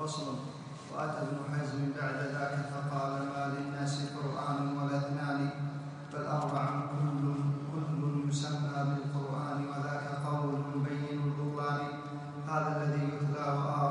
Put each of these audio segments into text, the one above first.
فصل. وأتى ابن حزم بعد ذاك فقال: ما للناس قرآن ولا اثنان، بل أربع كل يسمى بالقرآن، وذاك قول بين البطلان. هذا الذي يتلى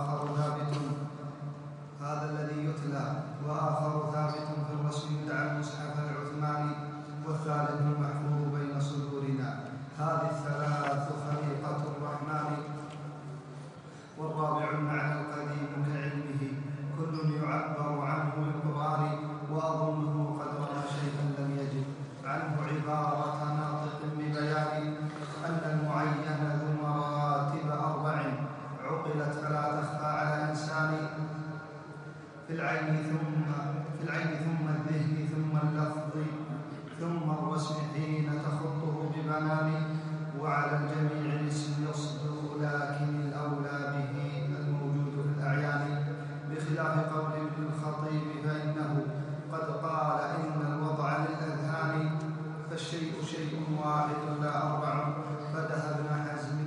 وآخر ثابت في الرسم يدعى المصحف العثماني، والثالث المحفوظ بين صدورنا. هذه الثلاث خليقة الرحمن. والرابع المعنى القديم كعلمه، كل يعبر عنه بالقرآن، وأظنه قد رمى شيئا لم يجد عنه عبارة ناطق ببيان، أن المعين ذو مراتب 4 عقلت فلا تخفى على إنسان، في العين ثم الذهن ثم اللفظ ثم الرسم حين تخطه ببنان، وعلى الجميع الاسم يصدر، لكن الأولى به الموجود في الأعيان، بخلاف قول ابن الخطيب فإنه قد قال إن الوضع للأذهان، فالشيء شيء واحد لا 4، فذهب ابن حزم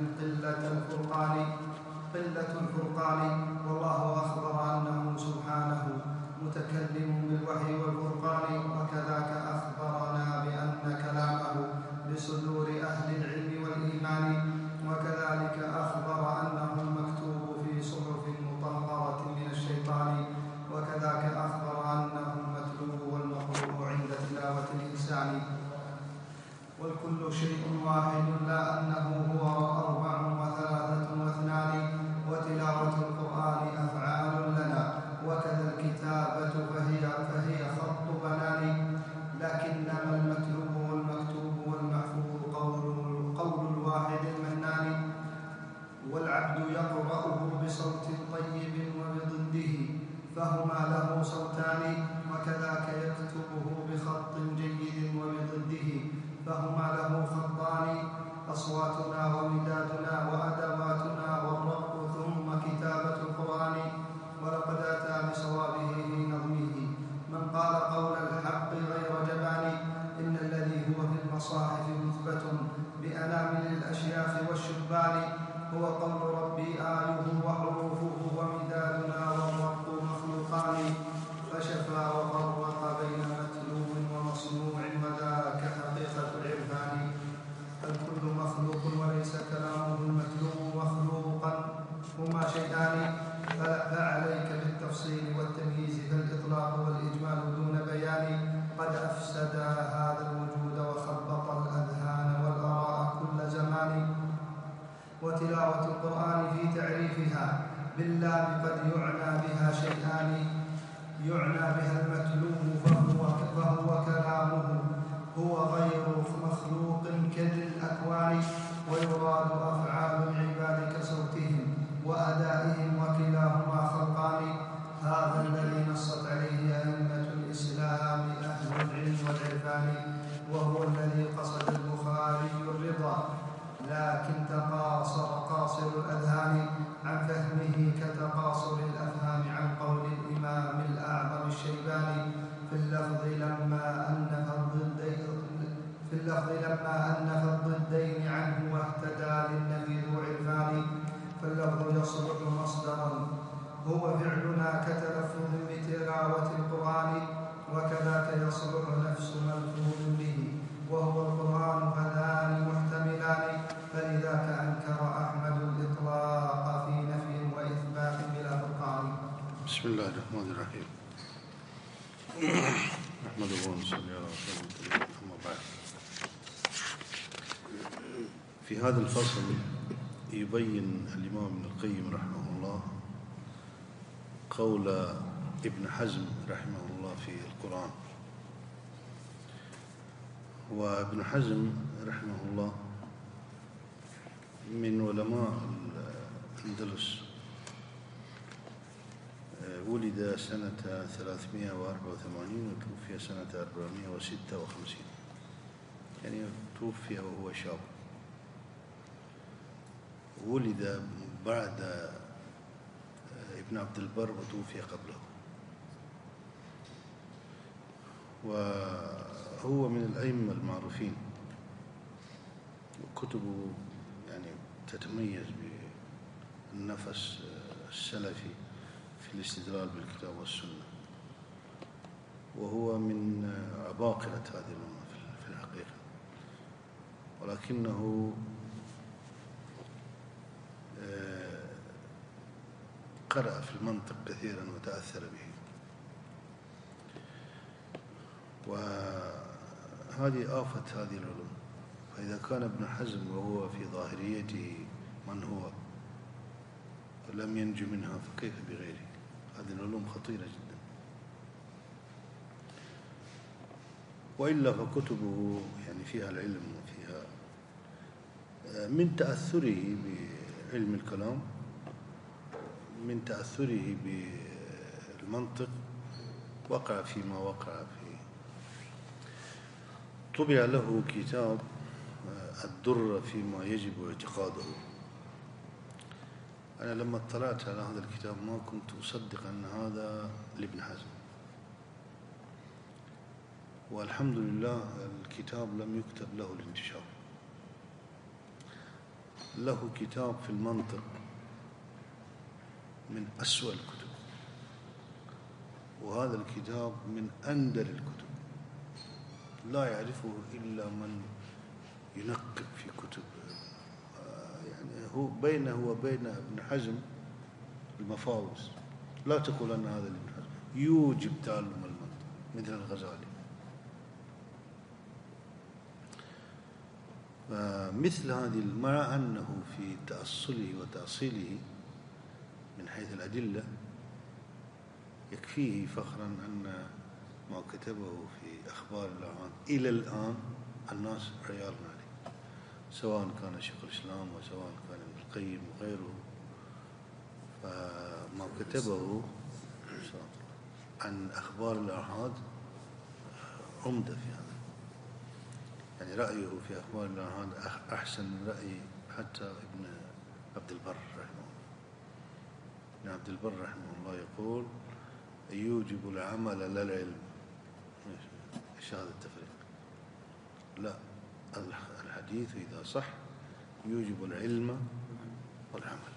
قلة الفرقان. والله أخبر أنه سبحانه متكلم بالوحي والفرقان، وكذاك أخبرنا بأن كلامه بصدور أهل العلم والإيمان، وكذلك أخبر أنه المكتوب في صحف مطهرة من الشيطان، وكذاك أخبر أنه المتلو والمقروء عند تلاوة الإنسان. والكل شيء واحد لا أنه هو 4 و3 و2، وتلاوة القرآن أفعال لنا، وكذا الكتابة فهي خط بنان، لكنما المتلو والمكتوب والمحفوظ قول الواحد المنان، والعبد يقرأه بصوت طيب وبضده، فهما له صوتان، وكذاك يكتبه بخط جيد وبضده، فهما له خطان، أصواتنا ومدادنا وأدواتنا والرب ثم كتابة القرآن. ولقد أتى بصوابه في نظمه من قال قول الحق غير جبان، إن الذي هو في المصاحف مثبت بأنامل الأشياخ والشبان، هو قول ربي آيه وحروفه ومدادنا والرب مخلوقان، فشفى وفرق بين متلو ومصنوع، وذاك حقيقة العرفان. الكل مخلوق وليس كلامه المتلو مخلوقا، هما شيئان، فعليك بالتفصيل والتمييز، فالإطلاق والإجمال دون بيان قد أفسد هذا الوجود وخبط الأذهان والآراء كل زمان. وتلاوة القرآن في تعريفها باللام قد يعنى بها شيئان، يعنى بها المتلو فهو كلامه، هو غير مخلوق كذي الأكوان، ويراد أفعال العباد كصوتهم وأدائهم، وكلاهما خلقان. هذا الذي نصت عليه أئمة الإسلام أهل العلم والعرفان، وهو الذي قصد البخاري الرضا، لكن تقاصر قاصر الأذهان عن فهمه كتقاصر الأفهام عن قول الإمام الأعظم الشيباني في اللفظ لما أنف الضدين عنه واهتدى للنبي ذو عرفان. فاللفظ يصلح مصدرا هو فعلنا كتلفظ بتلاوة القرآن، وكذاك يصلح نفس ملفوظ به وهو القرآن، هذان محتملان، فلذاك أنكر أحمد الإطلاق في نفي وإثبات بلا فرقان. بسم الله الرحمن الرحيم. نحمده ونصلي على رسوله الكريم، أما بعد. في هذا الفصل يبين الإمام ابن القيم رحمه الله قول ابن حزم رحمه الله في القرآن. وابن حزم رحمه الله من علماء الأندلس، ولد سنة 384 وتوفي سنة 456، يعني توفي وهو شاب. ولد بعد ابن عبد البر وتوفي قبله، وهو من الأئمة المعروفين، وكتبه يعني تتميز بالنفس السلفي في في الاستدلال بالكتاب والسنة، وهو من عباقرة هذه الأمة في الحقيقة، ولكنه قرأ في المنطق كثيرا وتأثر به. وهذه آفة هذه العلوم. فإذا كان ابن حزم وهو في ظاهريته من هو لم ينج منها، فكيف بغيره؟ هذه العلوم خطيرة جدا. وإلا فكتبه يعني فيها العلم وفيها من تأثره بعلم الكلام، من تأثره بالمنطق، وقع فيما وقع فيه. طبع له كتاب الدر فيما يجب اعتقاده. أنا لما اطلعت على هذا الكتاب ما كنت أصدق أن هذا لابن حزم، والحمد لله الكتاب لم يكتب له الانتشار. له كتاب في المنطق من أسوأ الكتب، وهذا الكتاب من أندر الكتب، لا يعرفه إلا من ينقب في كتب. يعني هو بينه وبين ابن حزم المفاوز. لا تقول أن هذا لابن حزم، يوجب تعلم المنطق مثل الغزالي. مثل هذه، مع أنه في تأصله وتأصيله من حيث الأدلة يكفيه فخرا أن ما كتبه في أخبار الأعمال إلى الآن الناس عيال عليه، سواء كان شيخ الإسلام وسواء كان ابن القيم وغيره. فما كتبه عن أخبار الآحاد عمدة في هذا. يعني رأيه في أخبار الآحاد أحسن من رأي حتى ابن عبد البر رحمه الله. ابن عبد البر رحمه الله يقول يوجب العمل لا العلم. ايش هذا التفريق؟ لا، الحديث إذا صح يوجب العلم والعمل.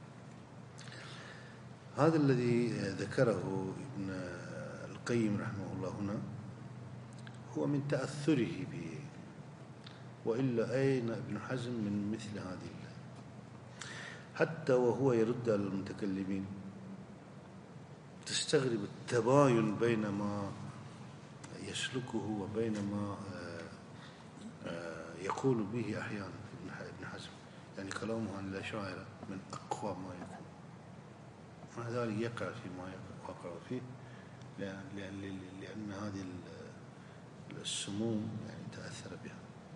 هذا الذي ذكره ابن القيم رحمه الله هنا هو من تأثره به، وإلا أين ابن حزم من مثل هذه؟ حتى وهو يرد على المتكلمين تستغرب التباين بين ما يسلكه وبين ما يقول به أحيانا ابن حزم. يعني كلامه عن الأشاعرة من أقوى ما يكون، مع ذلك يقع فيما وقع فيه، لأن هذه السموم يعني تأثر بها.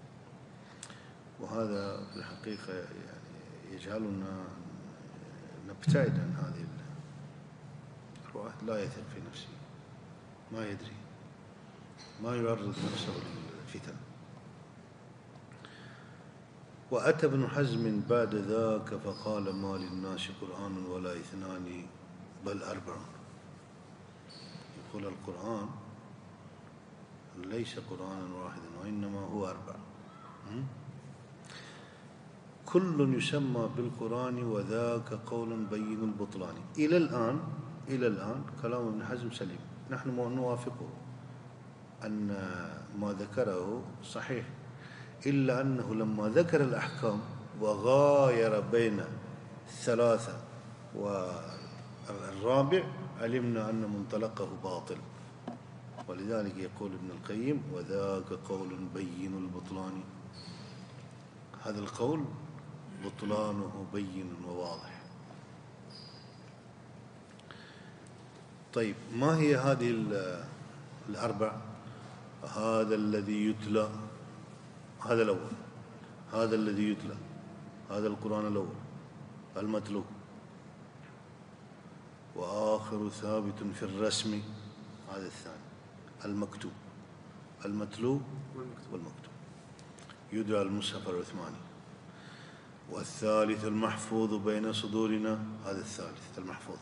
وهذا في الحقيقة يعني يجعلنا نبتعد عن هذه الرواة. لا يثق في نفسه، ما يدري، ما يعرض نفسه للفتن. وأتى ابن حزم بعد ذاك فقال ما للناس قرآن ولا اثنان بل أربع. يقول القرآن ليس قرآنا واحدا وإنما هو أربع. كل يسمى بالقرآن وذاك قول بين البطلان. إلى الآن كلام ابن حزم سليم، نحن نوافقه أن ما ذكره صحيح، إلا أنه لما ذكر الأحكام وغاير بين الثلاثة والرابع علمنا أن منطلقه باطل. ولذلك يقول ابن القيم وذاك قول بين البطلان. هذا القول بطلانه بين وواضح. طيب، ما هي هذه الأربع؟ هذا الذي يتلى، هذا الأول، هذا الذي يتلى، هذا القرآن الأول المتلو، وآخر ثابت في الرسم، هذا الثاني المكتوب، المتلو والمكتوب يدعى المصحف العثماني، والثالث المحفوظ بين صدورنا، هذا الثالث المحفوظ.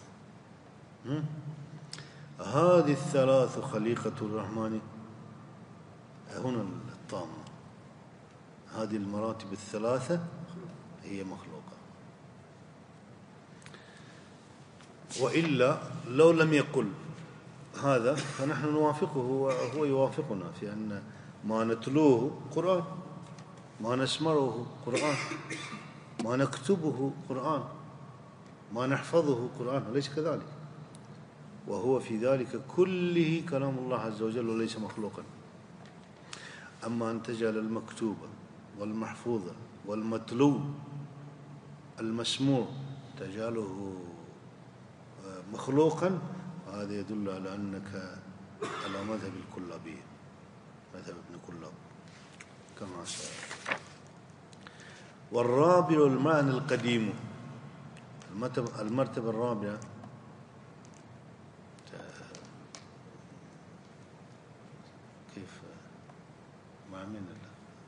هذه الثلاث خليقة الرحمن. هنا الطامة، هذه المراتب الثلاثة هي مخلوقة. وإلا لو لم يقل هذا فنحن نوافقه وهو يوافقنا في أن ما نتلوه قرآن، ما نسمعه قرآن، ما نكتبه قرآن، ما نحفظه قرآن، أليس كذلك؟ وهو في ذلك كله كلام الله عز وجل وليس مخلوقا. أما أن تجعل المكتوب والمحفوظ والمتلو المسموع تجعله مخلوقا، هذا يدل على أنك على مذهب الكلابية، مذهب ابن كلاب كما سأل. والرابع المعنى القديم، المرتبة الرابعة كيف مع من الله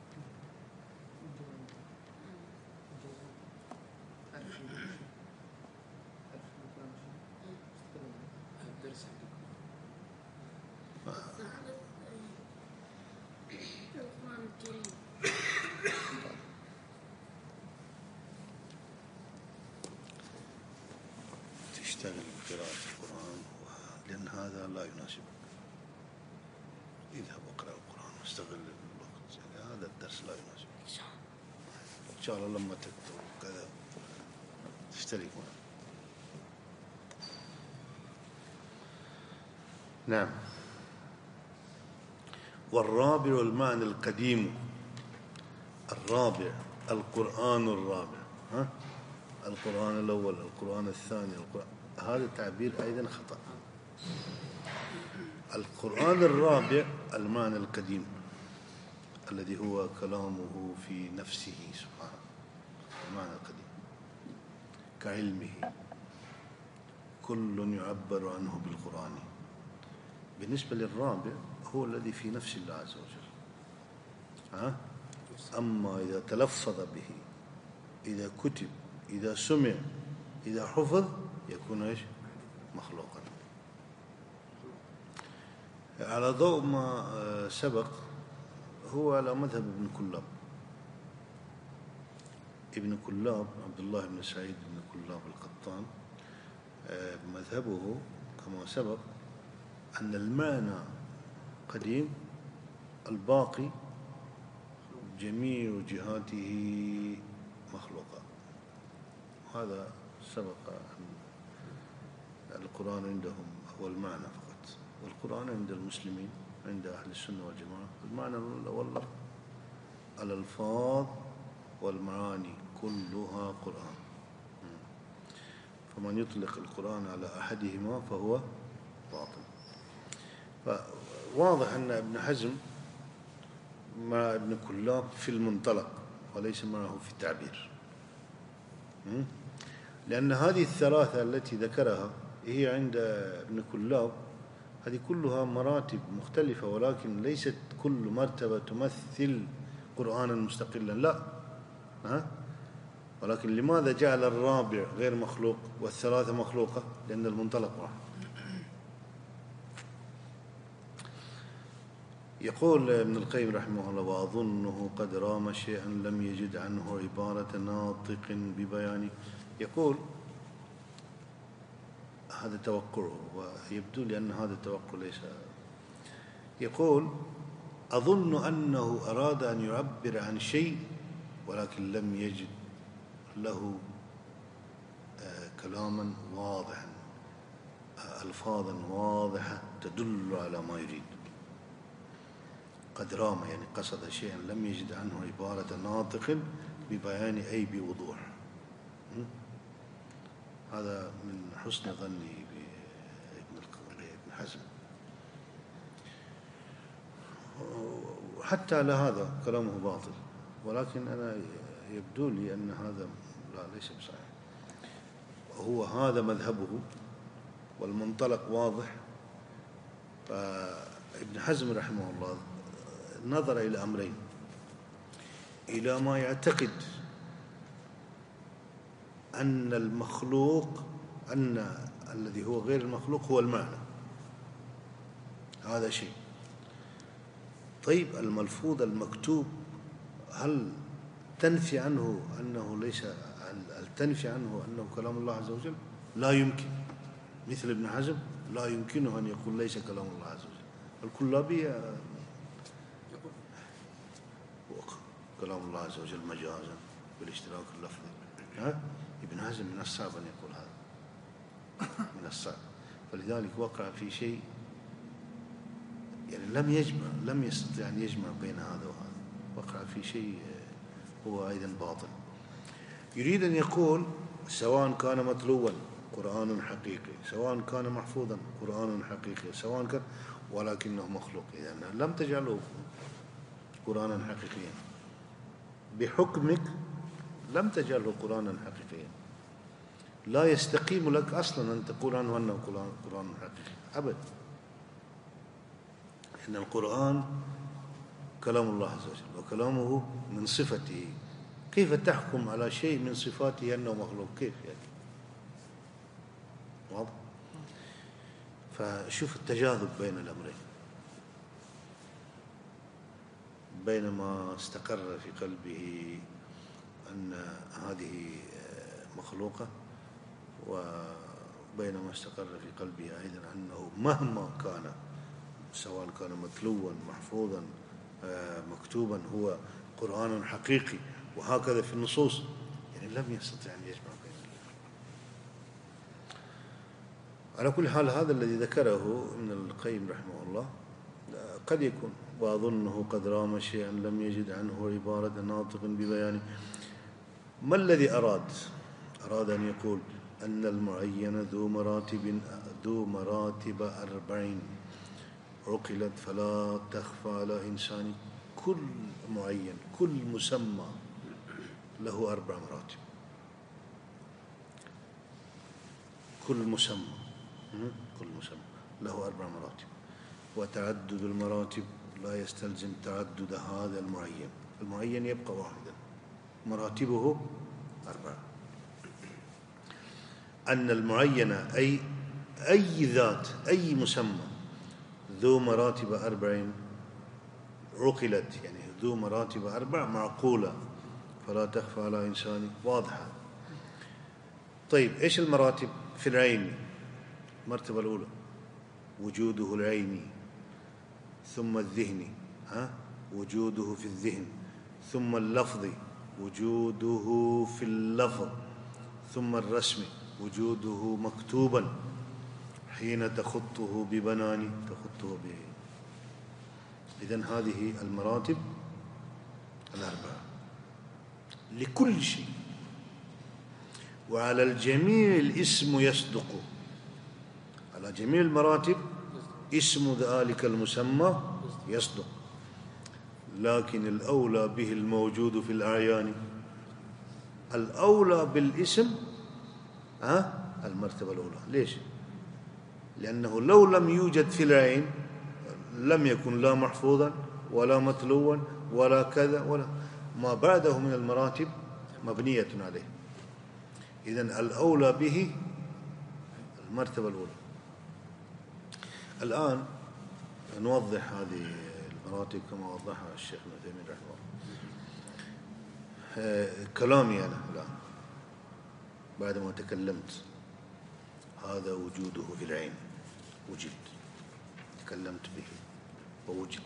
تشتغل بقراءة القرآن، لأن هذا لا يناسبك. اذهب واقرأ القرآن واستغل الوقت، يعني هذا الدرس لا يناسبك. إن شاء الله لما تكتب كذا تشترك معنا. نعم. والرابع المعنى القديم، الرابع القرآن الرابع، القرآن الأول، القرآن الثاني، هذا التعبير أيضا خطأ. القرآن الرابع المعنى القديم الذي هو كلامه في نفسه سبحانه، المعنى القديم كعلمه، كل يعبر عنه بالقرآن. بالنسبة للرابع هو الذي في نفس الله عز وجل. أما إذا تلفظ به، إذا كتب، إذا سمع، إذا حفظ، يكون إيش؟ مخلوقا. على ضوء ما سبق هو على مذهب ابن كلاب. ابن كلاب عبد الله بن سعيد بن كلاب القطان، مذهبه كما سبق أن المعنى قديم، الباقي جميع جهاته مخلوقة. هذا سبق أن القرآن عندهم هو المعنى فقط، والقرآن عند المسلمين عند أهل السنة والجماعة المعنى والله الألفاظ والمعاني كلها قرآن. فمن يطلق القرآن على أحدهما فهو باطل. فواضح أن ابن حزم مع ابن كلاب في المنطلق وليس معه في التعبير، لأن هذه الثلاثة التي ذكرها هي عند ابن كلاب هذه كلها مراتب مختلفة، ولكن ليست كل مرتبة تمثل قرآنا مستقلا، لا. ولكن لماذا جعل الرابع غير مخلوق والثلاثة مخلوقة؟ لأن المنطلق واحد. يقول ابن القيم رحمه الله: وأظنه قد رام شيئا لم يجد عنه عبارة ناطق ببيانه. يقول هذا توقعه، ويبدو لي أن هذا التوقع ليس. يقول: أظن أنه أراد أن يعبر عن شيء ولكن لم يجد له كلاما واضحا، ألفاظا واضحة تدل على ما يريد. قد رام يعني قصد شيئا لم يجد عنه عبارة ناطق ببيان أي بوضوح. هذا من حسن ظني بابن حزم. حتى على هذا كلامه باطل، ولكن أنا يبدو لي أن هذا لا ليس بصحيح. هو هذا مذهبه والمنطلق واضح. فابن حزم رحمه الله نظر إلى أمرين: إلى ما يعتقد أن المخلوق، أن الذي هو غير المخلوق هو المعنى، هذا شيء. طيب الملفوظ المكتوب هل تنفي عنه أنه ليس، هل تنفي عنه أنه كلام الله عز وجل؟ لا يمكن. مثل ابن حزم لا يمكنه أن يقول ليس كلام الله عز وجل. الكلابي كلام الله عز وجل مجازا بالاشتراك اللفظي. ابن حزم من الصعب أن يقول هذا، من الصعب. فلذلك وقع في شيء يعني لم يستطيع أن يجمع بين هذا وهذا، وقع في شيء هو أيضا باطل. يريد أن يقول سواء كان متلوا قرآن حقيقي، سواء كان محفوظا قرآن حقيقي، سواء كان، ولكنه مخلوق. إذن لم تجعله قرآنا حقيقيا بحكمك، لم تجعله قرآنا حقيقيا. لا يستقيم لك أصلا أن تقول عنه أنه قرآن حقيقي أبدا. إن القرآن كلام الله عز وجل وكلامه من صفته. كيف تحكم على شيء من صفاته أنه مخلوق؟ كيف يعني؟ واضح؟ فشوف التجاذب بين الأمرين، بينما استقر في قلبه أن هذه مخلوقة، وبينما استقر في قلبه أيضا أنه مهما كان، سواء كان متلوا محفوظا مكتوبا، هو قرآن حقيقي، وهكذا في النصوص. يعني لم يستطع أن يجمع بين الأمرين. على كل حال هذا الذي ذكره ابن القيم رحمه الله قد يكون، وأظنه قد رام شيئا لم يجد عنه عبارة ناطق ببيانه. ما الذي أراد أن يقول أن المعين ذو مراتب 40 عقلت فلا تخفى على إنسان. كل معين، كل مسمى له 4 مراتب. كل مسمى له 4 مراتب، وتعدد المراتب لا يستلزم تعدد هذا المعين. المعين يبقى واحدا، مراتبه 4. أن المعين أي ذات، أي مسمى ذو مراتب 40 عقلت، يعني ذو مراتب 4 معقولة، فلا تخفى على إنسان، واضحة. طيب إيش المراتب؟ في العين، المرتبة الأولى وجوده العيني، ثم الذهني، وجوده في الذهن، ثم اللفظي وجوده في اللفظ، ثم الرسم وجوده مكتوبا حين تخطه ببنان، تخطه به. إذن هذه المراتب 4 لكل شيء، وعلى الجميع الاسم يصدق. على جميع المراتب اسم ذلك المسمى يصدق، لكن الأولى به الموجود في الأعيان. الأولى بالاسم المرتبة الأولى. ليش؟ لأنه لو لم يوجد في العين لم يكن لا محفوظا ولا متلوا ولا كذا، ولا ما بعده من المراتب مبنية عليه. إذن الأولى به المرتبة الأولى. الآن نوضح هذه المراتب كما وضحها الشيخ ابن تيمية رحمه الله. كلامي أنا الآن بعدما تكلمت، هذا وجوده في العين، وجد، تكلمت به ووجد.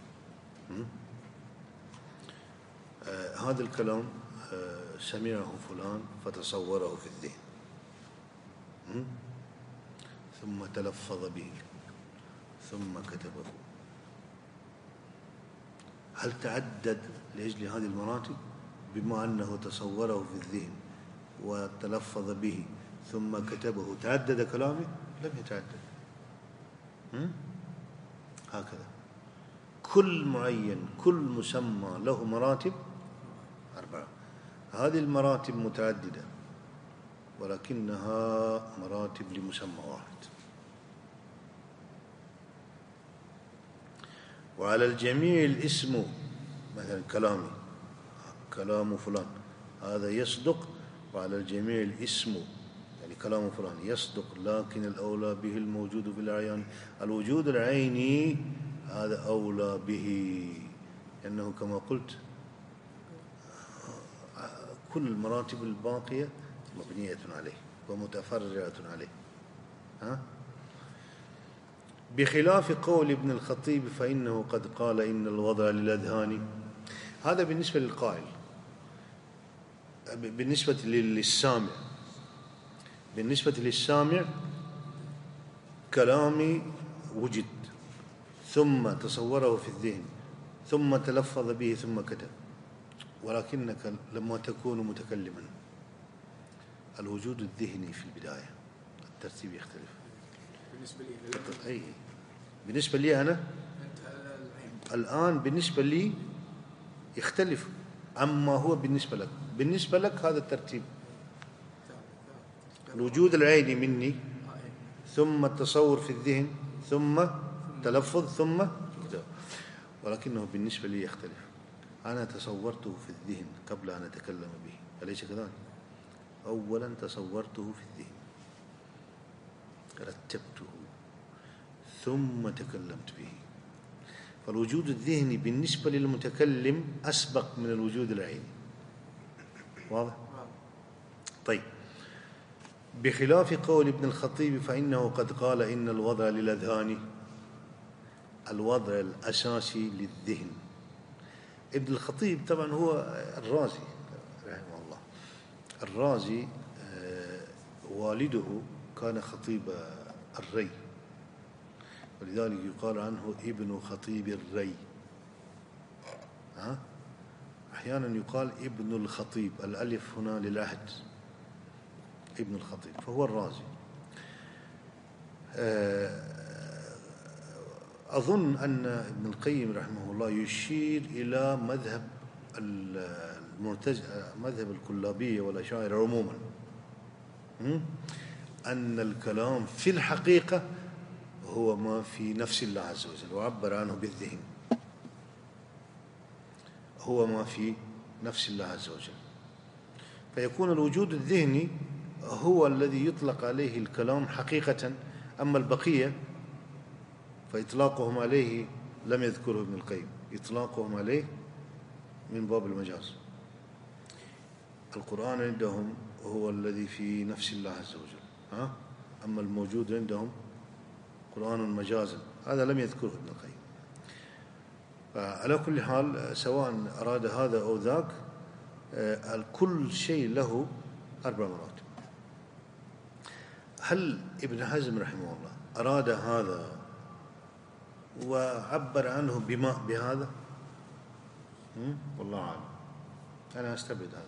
هذا الكلام سمعه فلان فتصوره في الذهن، ثم تلفظ به، ثم كتبه. هل تعدد لأجل هذه المراتب؟ بما أنه تصوره في الذهن وتلفظ به ثم كتبه، تعدد كلامه؟ لم يتعدد. هكذا كل معين، كل مسمى له مراتب 4. هذه المراتب متعددة ولكنها مراتب لمسمى واحد. وعلى الجميع الاسم، مثلا كلامي، كلام فلان، هذا يصدق، وعلى الجميع الاسم يعني كلام فلان يصدق، لكن الأولى به الموجود في الأعيان. الوجود العيني هذا أولى به، لأنه كما قلت كل المراتب الباقية مبنية عليه ومتفرعة عليه. بخلاف قول ابن الخطيب فإنه قد قال إن الوضع للأذهان. هذا بالنسبة للقائل. بالنسبة للسامع، بالنسبة للسامع كلامي وجد ثم تصوره في الذهن ثم تلفظ به ثم كتب، ولكنك لما تكون متكلما الوجود الذهني في البداية الترتيب يختلف. بالنسبة لي أنا الآن بالنسبة لي يختلف عما هو بالنسبة لك. بالنسبة لك هذا الترتيب، الوجود العيني مني ثم التصور في الذهن ثم تلفظ ثم كتاب، ولكنه بالنسبة لي يختلف. أنا تصورته في الذهن قبل أن أتكلم به، أليس كذلك؟ أولا تصورته في الذهن، رتبته ثم تكلمت به. فالوجود الذهني بالنسبة للمتكلم أسبق من الوجود العيني. واضح؟ طيب، بخلاف قول ابن الخطيب فإنه قد قال إن الوضع للأذهان، الوضع الأساسي للذهن. ابن الخطيب طبعا هو الرازي رحمه الله. الرازي والده كان خطيب الري، ولذلك يقال عنه ابن خطيب الري. أحيانا يقال ابن الخطيب، الألف هنا للعهد، ابن الخطيب، فهو الرازي. أظن أن ابن القيم رحمه الله يشير إلى مذهب مذهب الكلابية والأشاعرة عموما، أن الكلام في الحقيقة هو ما في نفس الله عز وجل، وعبر عنه بالذهن، هو ما في نفس الله عز وجل. فيكون الوجود الذهني هو الذي يطلق عليه الكلام حقيقة، أما البقية فإطلاقهم عليه لم يذكره ابن القيم، إطلاقهم عليه من باب المجاز. القرآن عندهم هو الذي في نفس الله عز وجل، أما الموجود عندهم قرآن مجازا، هذا لم يذكره ابن القيم. فعلى كل حال سواء أراد هذا أو ذاك، كل شيء له 4 مراتب. هل ابن حزم رحمه الله أراد هذا وعبر عنه بهذا؟ والله أعلم، أنا أستبعد هذا.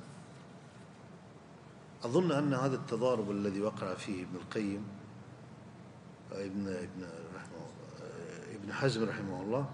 أظن أن هذا التضارب الذي وقع فيه ابن القيم ابن حزم رحمه الله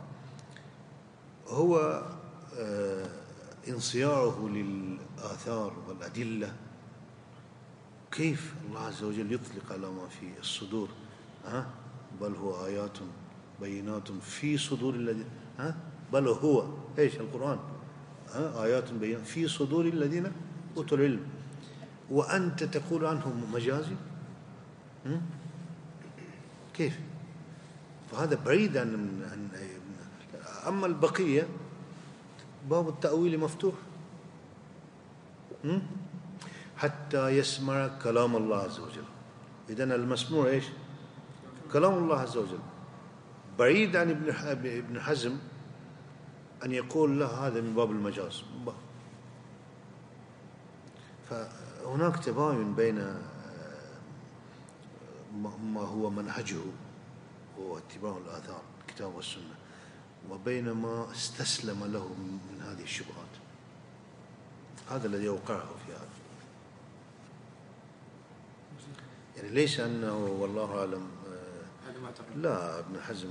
هو انصياعه للآثار والأدلة. كيف الله عز وجل يطلق على ما في الصدور، بل هو آيات بينات في صدور الذين، بل هو ايش القرآن، آيات بينات في صدور الذين أوتوا العلم، وأنت تقول عنهم مجازي؟ كيف؟ فهذا بعيد عن أما البقية باب التأويل مفتوح، حتى يسمع كلام الله عز وجل. إذن المسموع إيش؟ كلام الله عز وجل. بعيد عن ابن حزم أن يقول له هذا من باب المجاز. فهناك تباين بين ما هو منهجه هو اتباع الآثار الكتاب والسنة، وبين ما استسلم له من هذه الشبهات. هذا الذي أوقعه في هذا. يعني ليس أنه والله أعلم لا، ابن حزم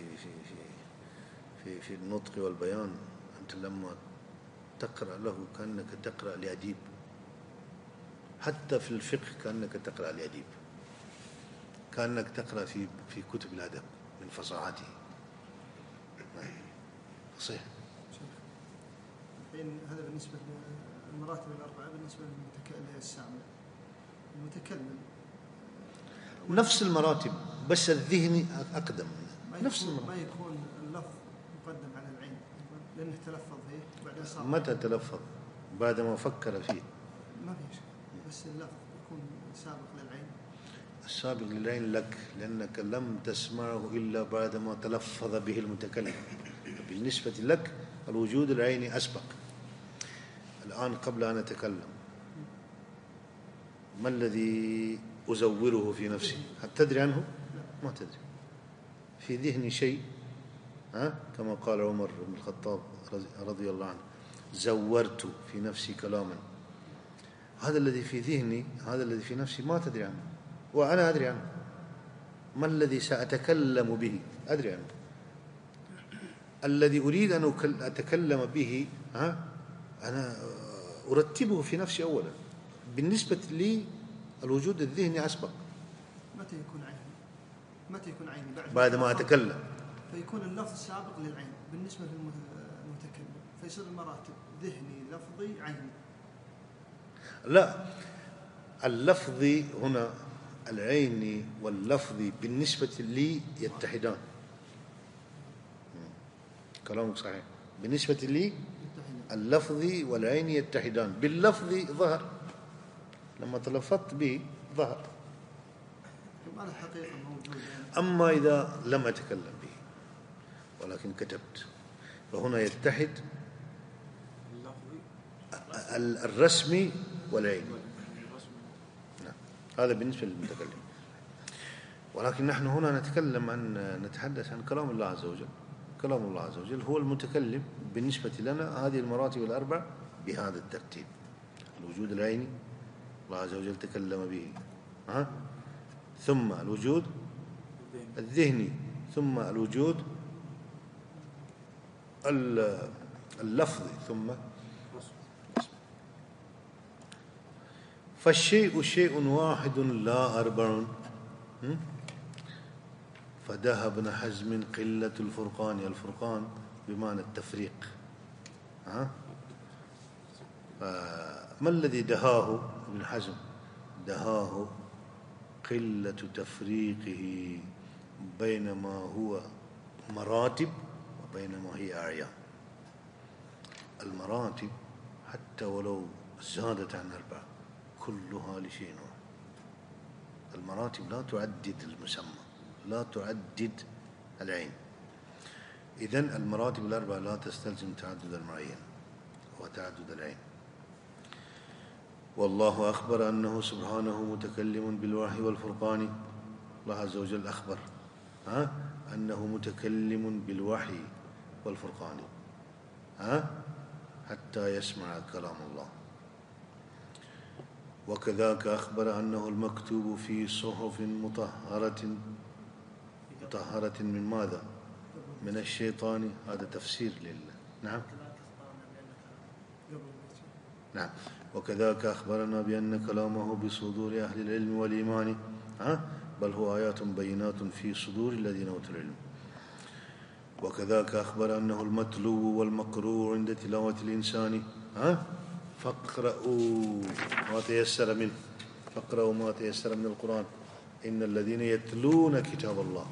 في النطق والبيان أنت لما تقرأ له كأنك تقرأ لأديب، حتى في الفقه كأنك تقرأ لأديب، كأنك تقرأ في كتب الأدب من فصاحته. صحيح. هذا بالنسبة للمراتب الأربعة. بالنسبة للسامع المتكلم نفس المراتب، بس الذهني أقدم. نفس المراتب. ما يكون اللفظ مقدم على العين لأنه تلفظ فيه بعد صار. متى تلفظ؟ بعد ما فكر فيه. ما في شيء، بس اللفظ يكون سابق للعين. السابق للعين لك لأنك لم تسمعه إلا بعدما تلفظ به المتكلم. بالنسبة لك الوجود العيني أسبق. الآن قبل أن أتكلم ما الذي أزوره في نفسي؟ هل تدري عنه؟ ما تدري. في ذهني شيء، كما قال عمر بن الخطاب رضي الله عنه: زورت في نفسي كلاما. هذا الذي في ذهني، هذا الذي في نفسي ما تدري عنه وأنا أدري عنه. ما الذي سأتكلم به؟ أدري عنه. الذي أريد أن أتكلم به أنا أرتبه في نفسي أولا. بالنسبة لي الوجود الذهني أسبق. متى يكون عيني؟ متى يكون عيني؟ بعد ما أتكلم. فيكون اللفظ سابق للعين بالنسبة للمتكلم، فيصير المراتب ذهني لفظي عيني. لا، اللفظي هنا العيني واللفظي بالنسبة لي يتحدان. كلامك صحيح. بالنسبة لي اللفظي والعيني يتحدان. باللفظي ظهر، لما تلفظت به ظهر. أما إذا لم أتكلم به ولكن كتبت فهنا يتحد الرسمي والعيني. نعم. هذا بالنسبة للمتكلم. ولكن نحن هنا نتحدث عن كلام الله عز وجل. كلام الله عز وجل هو المتكلم بالنسبة لنا. هذه المراتب الأربع بهذا الترتيب: الوجود العيني الله عز وجل تكلم به، ثم الوجود الذهني، ثم الوجود اللفظي، ثم فالشيء شيء واحد لا أربع. فدها ابن حزم قلة الفرقان. الفرقان بمعنى التفريق. ما الذي دهاه ابن حزم؟ دهاه قلة تفريقه بين ما هو مراتب وبين ما هي أعيان. المراتب حتى ولو زادت عن أربعة كلها لشيء واحد. المراتب لا تعدد المسمى، لا تعدد العين. إذن المراتب الأربعة لا تستلزم تعدد المعين وتعدد العين. والله أخبر أنه سبحانه متكلم بالوحي والفرقان. الله عز وجل أخبر أنه متكلم بالوحي والفرقان حتى يسمع كلام الله. وكذاك أخبر أنه المكتوب في صحف مطهرة من ماذا؟ من الشيطان. هذا تفسير لله. نعم. وكذاك أخبرنا بأن كلامه بصدور أهل العلم والإيمان، بل هو آيات بينات في صدور الذين أوتوا العلم. وكذاك أخبر أنه المتلو والمقروء عند تلاوة الإنسان. فاقرأوا ما تيسر منه. فاقرأوا ما تيسر من القرآن. إن الذين يتلون كتاب الله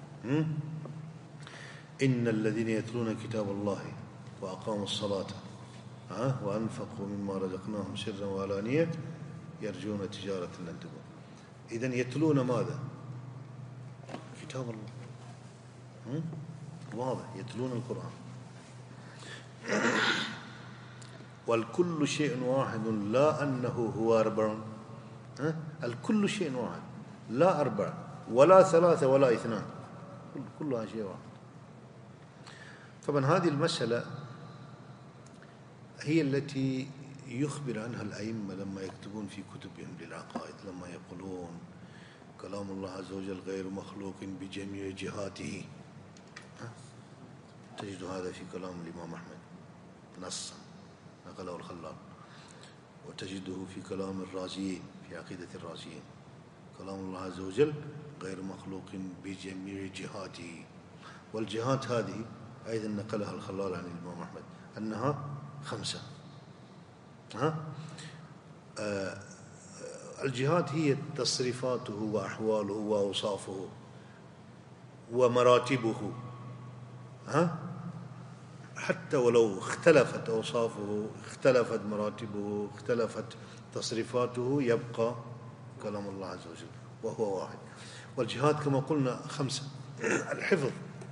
إن الذين يتلون كتاب الله وأقاموا الصلاة وأنفقوا مما رزقناهم سرا وعلانية يرجون تجارة لن تبور. إذن يتلون ماذا؟ كتاب الله. واضح، يتلون القرآن. والكل شيء واحد لا أنه هو أربع. الكل شيء واحد، لا أربع ولا ثلاثة ولا اثنان، كلها شيء واحد. طبعا هذه المسألة هي التي يخبر عنها الأئمة لما يكتبون في كتبهم للعقائد، لما يقولون كلام الله عز وجل غير مخلوق بجميع جهاته. تجد هذا في كلام الإمام أحمد نصا نقله الخلال، وتجده في كلام الرازيين في عقيدة الرازيين. كلام الله عز وجل غير مخلوق بجميع جهاته. والجهات هذه أيضا نقلها الخلال عن الإمام أحمد أنها 5. الجهات هي تصريفاته وأحواله وأوصافه ومراتبه. حتى ولو اختلفت أوصافه، اختلفت مراتبه، اختلفت تصريفاته، يبقى كلام الله عز وجل وهو واحد. والجهات كما قلنا 5: الحفظ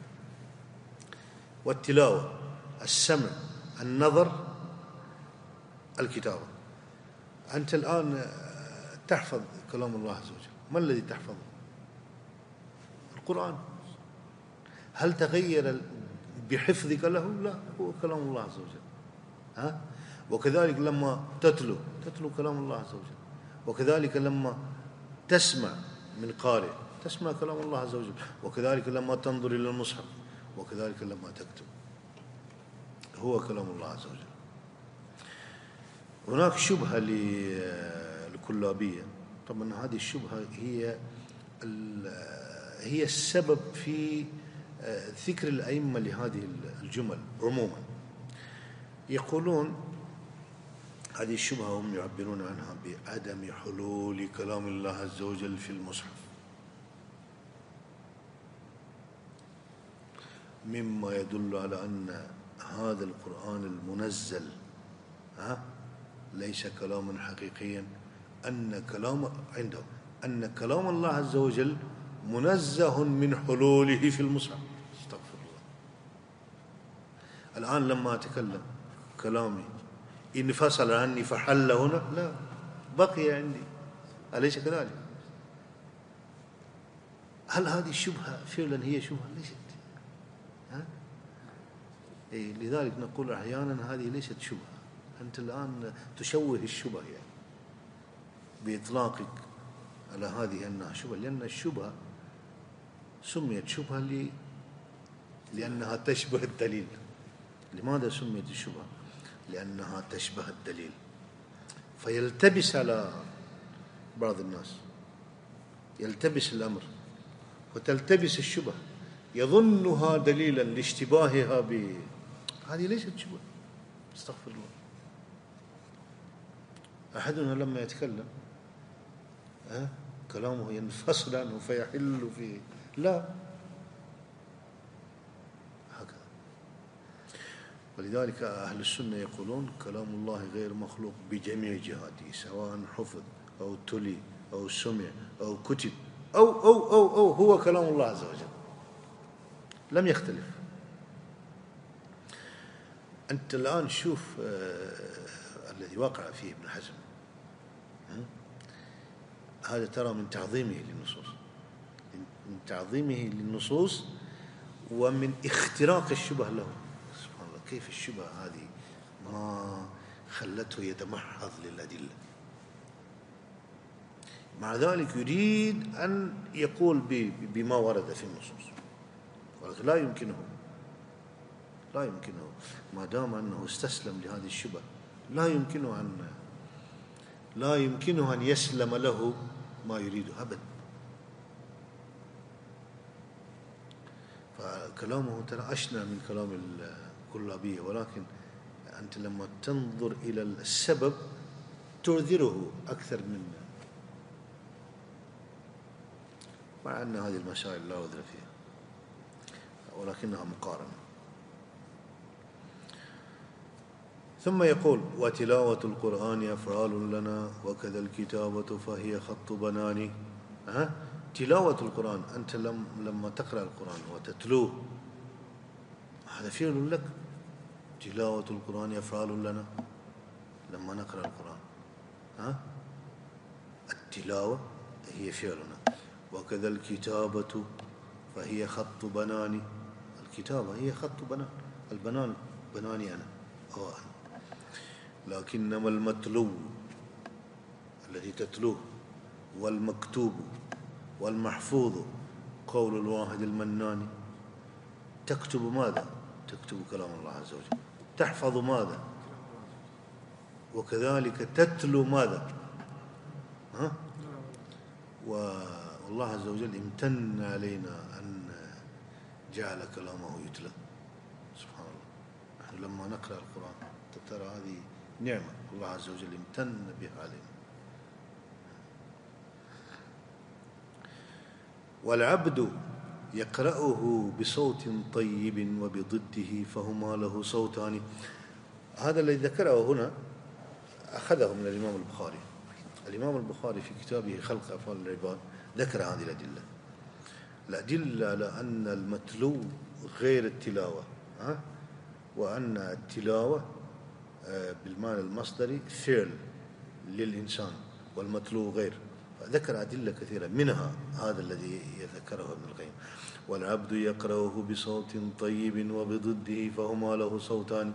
والتلاوة، السمع، النظر، الكتابة. أنت الآن تحفظ كلام الله عز وجل، ما الذي تحفظه؟ القرآن. هل تغير بحفظك له؟ لا، هو كلام الله عز وجل. وكذلك لما تتلو كلام الله عز وجل، وكذلك لما تسمع من قارئ تسمع كلام الله عز وجل، وكذلك لما تنظر إلى المصحف، وكذلك لما تكتب، هو كلام الله عز وجل. هناك شبهة للكلابية. طبعا هذه الشبهة هي السبب في ذكر الأئمة لهذه الجمل عموما. يقولون هذه الشبهة هم يعبرون عنها بعدم حلول كلام الله عز وجل في المصحف، مما يدل على أن هذا القرآن المنزل ليس كلاما حقيقيا، أن كلام الله عز وجل منزه من حلوله في المصحف. استغفر الله. الآن لما أتكلم كلامي إن فصل عني فحل هنا، لا، بقي عندي، أليس كذلك؟ هل هذه الشبهة فعلا هي شبهة؟ ليست. لذلك نقول أحيانا هذه ليست شبهة، أنت الآن تشوه الشبهة يعني بإطلاقك على هذه أنها شبهة، لأن الشبهة سميت شبهة لأنها تشبه الدليل. لماذا سميت الشبهة؟ لأنها تشبه الدليل، فيلتبس على بعض الناس، يلتبس الأمر وتلتبس الشبهة، يظنها دليلا لاشتباهها هذه ليست شبهة. استغفر الله. أحدنا لما يتكلم كلامه ينفصل عنه فيحل فيه، لا، هكذا. ولذلك أهل السنة يقولون كلام الله غير مخلوق بجميع جهاته، سواء حفظ أو تلي أو سمع أو كتب أو هو كلام الله عز وجل، لم يختلف. أنت الآن شوف الذي وقع فيه ابن حزم، هذا ترى من تعظيمه للنصوص، ومن اختراق الشبه له. سبحان الله، كيف الشبه هذه ما خلته يتمحض للأدلة، مع ذلك يريد أن يقول بما ورد في النصوص، ولكن لا يمكنه ما دام أنه استسلم لهذه الشبه، لا يمكنه أن يسلم له ما يريده أبدا. فكلامه ترى أشنع من كلام الكلابية، ولكن أنت لما تنظر إلى السبب تعذره أكثر من، مع أن هذه المسائل لا عذر فيها ولكنها مقارنة. ثم يقول وتلاوة القرآن أفعال لنا وكذا الكتابة فهي خط بناني. تلاوة القرآن، أنت لما تقرأ القرآن وتتلوه هذا فعل لك. تلاوة القرآن أفعال لنا لما نقرأ القرآن، التلاوة هي فعلنا، وكذا الكتابة فهي خط بناني. الكتابة هي خط بنان، البنان بناني أنا أو أنا، لكنما المتلو الذي تتلوه والمكتوب والمحفوظ قول الواحد المنان. تكتب ماذا؟ تكتب كلام الله عز وجل. تحفظ ماذا؟ وكذلك تتلو ماذا؟ والله عز وجل امتن علينا أن جعل كلامه يتلى. سبحان الله، نحن لما نقرأ القرآن ترى هذه نعمة الله عز وجل امتن بها علينا. والعبد يقرأه بصوت طيب وبضده فهما له صوتان. هذا الذي ذكره هنا أخذه من الإمام البخاري. الإمام البخاري في كتابه خلق أفعال العباد ذكر هذه الأدلة على أن المتلو غير التلاوة، وأن التلاوة بالمعنى المصدري فعل للإنسان والمتلو غير. فذكر أدلة كثيرة، منها هذا الذي يذكره ابن القيم: والعبد يقرأه بصوت طيب وبضده فهما له صوتان.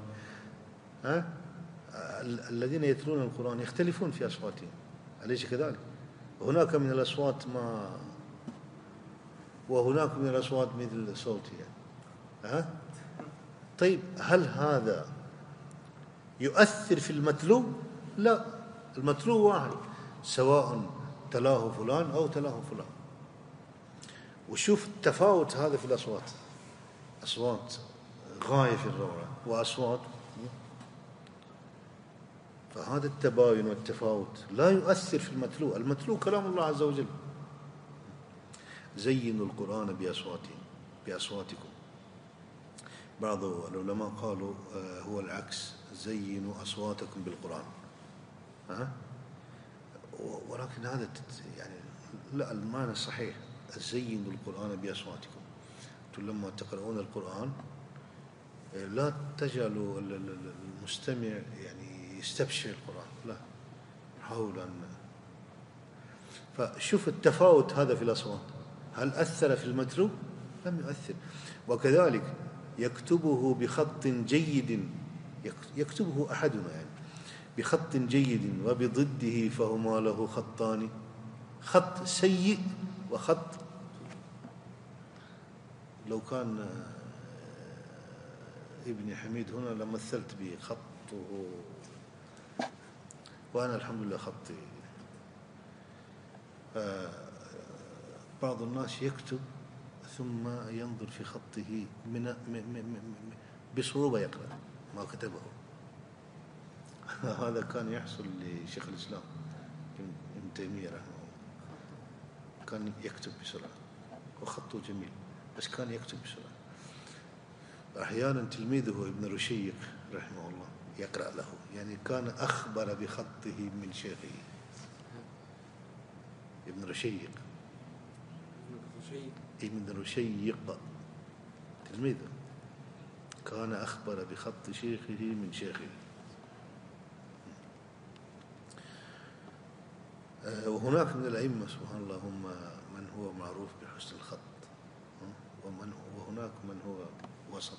الذين يتلون القرآن يختلفون في أصواتهم، أليس كذلك؟ هناك من الأصوات ما، وهناك من الأصوات مثل صوتي يعني. طيب هل هذا يؤثر في المتلو؟ لا، المتلو واحد سواء تلاه فلان أو تلاه فلان. وشوف التفاوت هذا في الأصوات، أصوات غاية في الروعة وأصوات، فهذا التباين والتفاوت لا يؤثر في المتلو. المتلو كلام الله عز وجل. زينوا القرآن بأصواتكم. بعض العلماء قالوا هو العكس، زينوا أصواتكم بالقرآن. ولكن هذا يعني لا، المعنى الصحيح زينوا القرآن بأصواتكم. لما تقرؤون القرآن لا تجعلوا المستمع يعني يستبشر القرآن، لا، حاولوا أن. فشوف التفاوت هذا في الأصوات، هل أثر في المتلو؟ لم يؤثر. وكذلك يكتبه بخط جيد، يكتبه أحدنا يعني بخط جيد وبضده فهما له خطان، خط سيء وخط. لو كان ابن حميد هنا لمثلت به خطه، وأنا الحمد لله خطي. بعض الناس يكتب ثم ينظر في خطه بصعوبة يقرأ ما كتبه. هذا كان يحصل لشيخ الإسلام ابن تيمية رحمه الله، كان يكتب بسرعة وخطه جميل، بس كان يكتب بسرعة. أحيانا تلميذه ابن رشيق رحمه الله يقرأ له، يعني كان أخبر بخطه من شيخه. ابن رشيق تلميذه كان أخبر بخط شيخه من شيخه. وهناك من الأئمة سبحان الله هم من هو معروف بحسن الخط، وهناك من هو وسط.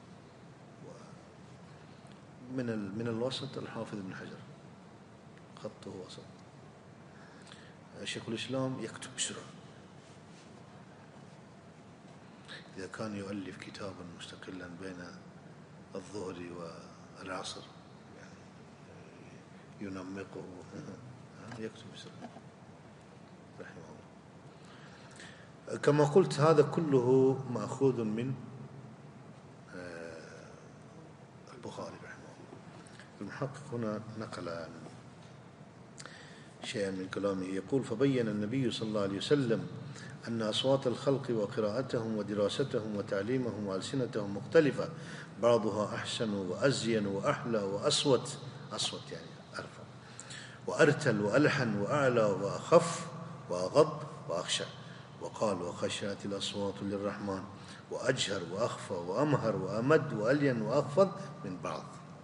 من الوسط الحافظ ابن حجر خطه وسط. شيخ الإسلام يكتب بسرعة، إذا كان يؤلف كتابا مستقلا بين الظهر والعصر يعني ينمقه يكتب بسرعة رحمه الله. كما قلت هذا كله مأخوذ من البخاري رحمه الله. المحقق هنا نقل شيئا من كلامه، يقول: فبين النبي صلى الله عليه وسلم أن أصوات الخلق وقراءتهم ودراستهم وتعليمهم وألسنتهم مختلفة، بعضها أحسن وأزين وأحلى وأصوت، أصوت يعني أرفع، وأرتل وألحن وأعلى وأخف وأغض وأخشع. وقال: وخشعت الأصوات للرحمن، وأجهر وأخفى وأمهر وأمد وألين وأخفض من بعض.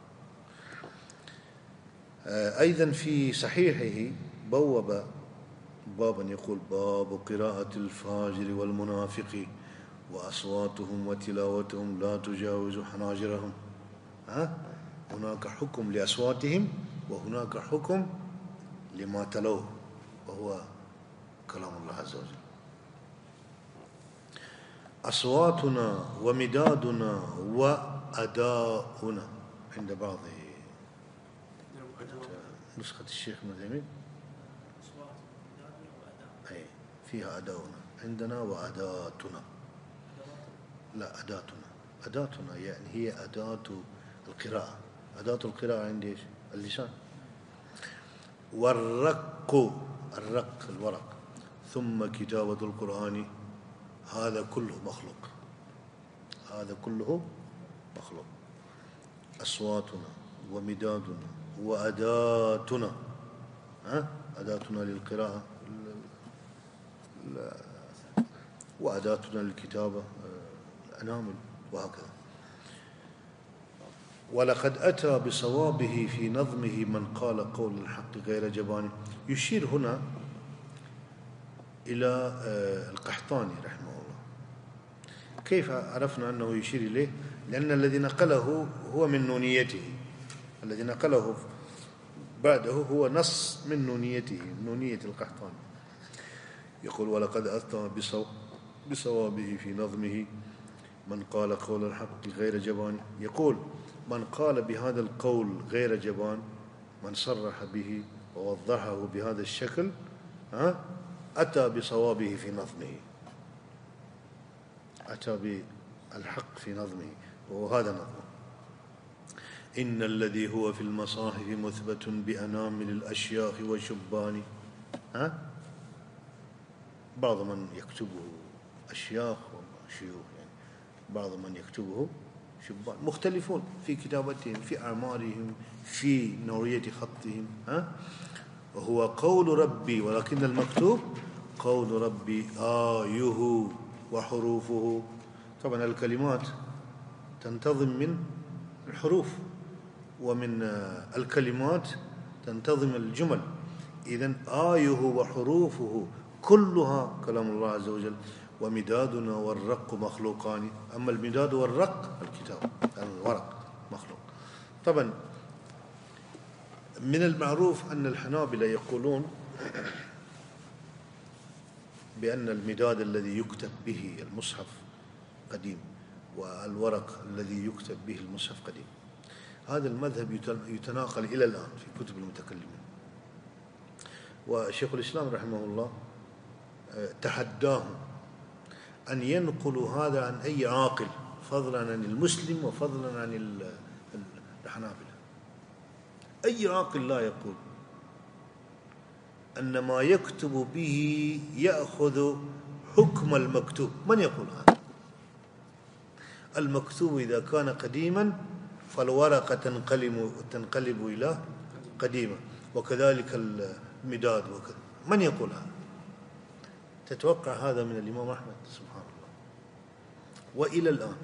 أيضا في صحيحه بوب بابا يقول: باب قراءة الفاجر والمنافق وأصواتهم وتلاوتهم لا تجاوز حناجرهم. هناك حكم لأصواتهم وهناك حكم لما تلوه وهو كلام الله عز وجل. أصواتنا ومدادنا وأداؤنا عند بعض نسخة الشيخ ابن تيمية أي فيها أداؤنا، عندنا وأداتنا. لا، أداتنا يعني هي أداة القراءة. أداة القراءة عندي إيش؟ اللسان. والرق الورق. ثم كتابة القرآن، هذا كله مخلوق، هذا كله مخلوق. أصواتنا ومدادنا وأداتنا، أداتنا للقراءة وأداتنا للكتابة أنامل وهكذا. ولقد أتى بصوابه في نظمه من قال قول الحق غير جبان. يشير هنا إلى القحطاني رحمه الله. كيف عرفنا أنه يشير إليه؟ لأن الذي نقله هو من نونيته، الذي نقله بعده هو نص من نونيته، نونية القحطاني. يقول ولقد أتى بصوابه في نظمه من قال قول الحق غير جبان. يقول من قال بهذا القول غير جبان، من صرح به ووضحه بهذا الشكل أتى بصوابه في نظمه، أتى بالحق في نظمه، وهذا نظمه. إن الذي هو في المصاحف مثبت بأنامل الأشياخ والشبان. بعض من يكتبه أشياخ وشيوخ، يعني بعض من يكتبه شبان، مختلفون في كتابتهم، في أعمارهم، في نوعية خطهم. وهو قول ربي، ولكن المكتوب قول ربي آيه وحروفه. طبعا الكلمات تنتظم من الحروف، ومن الكلمات تنتظم الجمل. إذن آيه وحروفه كلها كلام الله عز وجل. ومدادنا والرق مخلوقان. أما المداد والرق الكتاب، الورق مخلوق. طبعا من المعروف أن الحنابلة يقولون بأن المداد الذي يكتب به المصحف قديم، والورق الذي يكتب به المصحف قديم. هذا المذهب يتناقل إلى الآن في كتب المتكلمين. وشيخ الإسلام رحمه الله تحداهم أن ينقلوا هذا عن أي عاقل، فضلا عن المسلم وفضلا عن الحنابلة. أي عاقل لا يقول أن ما يكتب به يأخذ حكم المكتوب. من يقول هذا؟ المكتوب إذا كان قديما فالورقة تنقلب إلى قديمة، وكذلك المداد وكذا. من يقول هذا؟ تتوقع هذا من الإمام أحمد؟ سبحان الله. وإلى الآن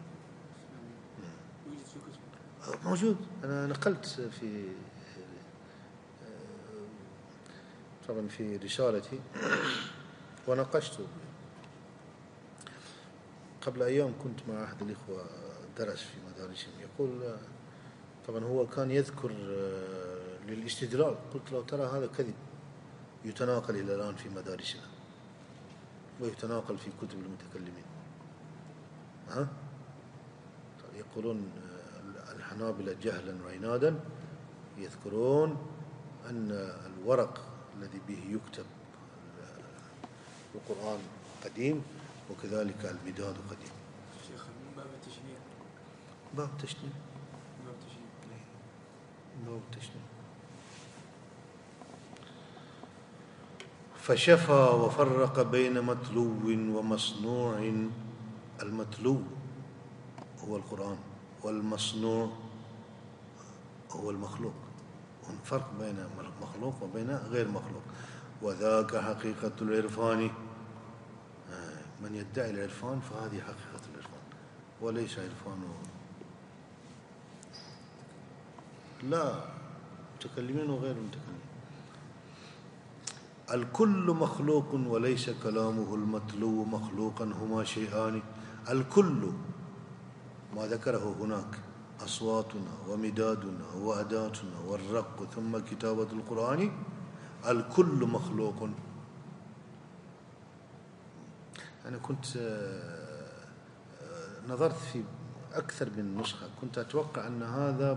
موجود. أنا نقلت في طبعا في رسالتي وناقشته قبل أيام. كنت مع أحد الإخوة درس في مدارسهم، يقول طبعا هو كان يذكر للاستدلال. قلت له ترى هذا كذب، يتناقل إلى الآن في مدارسنا ويتناقل في كتب المتكلمين. يقولون الحنابلة جهلا وعنادا يذكرون أن الورق الذي به يكتب القرآن قديم، وكذلك المداد قديم. شيخ من باب التشنيع. باب التشنيع. باب التشنيع. فشفى وفرق بين متلو ومصنوع. المتلو هو القرآن، والمصنوع هو المخلوق. فرق بين مخلوق وبين غير مخلوق. وذاك حقيقة العرفان. من يدعي العرفان فهذه حقيقة العرفان، وليس عرفانه. لا، متكلمين وغير متكلمين. الكل مخلوق وليس كلامه المتلو مخلوقا، هما شيئان. الكل ما ذكره هناك، أصواتنا ومدادنا وأداتنا والرق ثم كتابة القرآن، الكل مخلوق. أنا كنت نظرت في أكثر من نسخة، كنت أتوقع أن هذا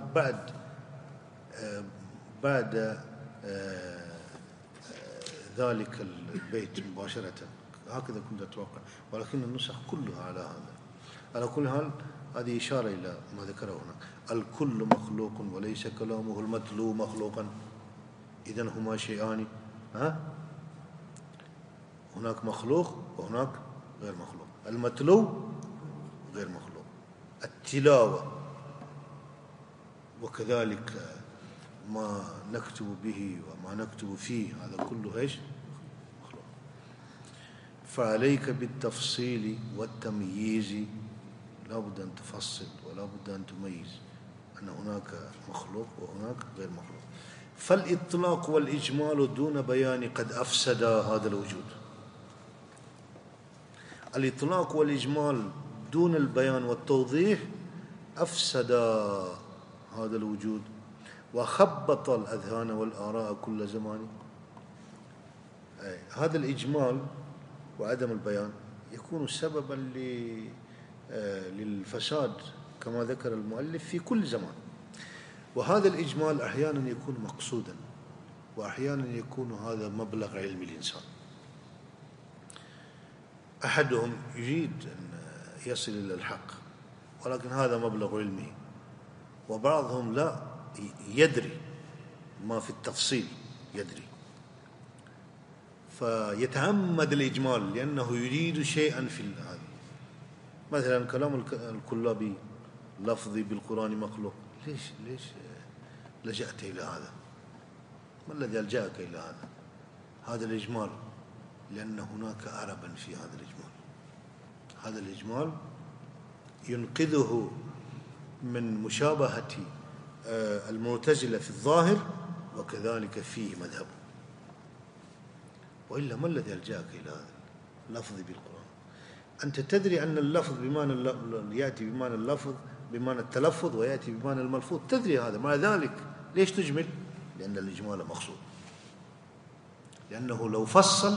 بعد ذلك البيت مباشرة، هكذا كنت أتوقع، ولكن النسخ كلها على هذا. على كل حال هذه إشارة إلى ما ذكره هناك. الكل مخلوق وليس كلامه المتلو مخلوقا. إذن هما شيئان. هناك مخلوق وهناك غير مخلوق. المتلو غير مخلوق، التلاوة، وكذلك ما نكتب به وما نكتب فيه، هذا كله إيش؟ مخلوق. فعليك بالتفصيل والتمييز، لا بد أن تفصل ولا بد أن تميز أن هناك مخلوق وهناك غير مخلوق. فالإطلاق والإجمال دون بيان قد أفسد هذا الوجود. الإطلاق والإجمال دون البيان والتوضيح أفسد هذا الوجود وخبط الأذهان والآراء كل زمان. هذا الإجمال وعدم البيان يكون سببا للفساد كما ذكر المؤلف في كل زمان. وهذا الإجمال أحيانا يكون مقصودا وأحيانا يكون هذا مبلغ علم الإنسان. أحدهم يريد أن يصل إلى الحق ولكن هذا مبلغ علمه، وبعضهم لا يدري ما في التفصيل يدري فيتعمد الإجمال لأنه يريد شيئا في هذا. مثلا كلام الكلابي لفظي بالقرآن مخلوق، ليش لجأت إلى هذا؟ ما الذي ألجأك إلى هذا الإجمال؟ لأن هناك عربا في هذا الإجمال. هذا الإجمال ينقذه من مشابهة المعتزلة في الظاهر وكذلك فيه مذهب. وإلا ما الذي ألجأك إلى هذا اللفظ بالقرآن؟ أنت تدري أن اللفظ بمعنى يأتي بمعنى اللفظ بمعنى التلفظ ويأتي بمعنى الملفوظ، تدري هذا، مع ذلك ليش تجمل؟ لأن الإجمال مقصود، لأنه لو فصل